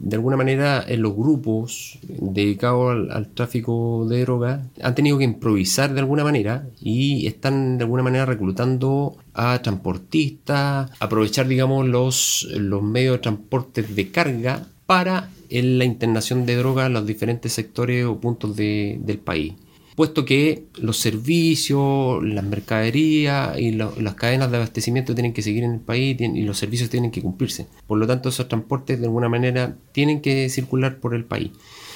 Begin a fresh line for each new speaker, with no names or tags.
de alguna manera los grupos dedicados al tráfico de drogas han tenido que improvisar de alguna manera y están de alguna manera reclutando a transportistas, aprovechar, digamos, los medios de transporte de carga para la internación de drogas en los diferentes sectores o puntos del país, puesto que los servicios, las mercaderías y las cadenas de abastecimiento tienen que seguir en el país y los servicios tienen que cumplirse. Por lo tanto, esos transportes de alguna manera tienen que circular por el país.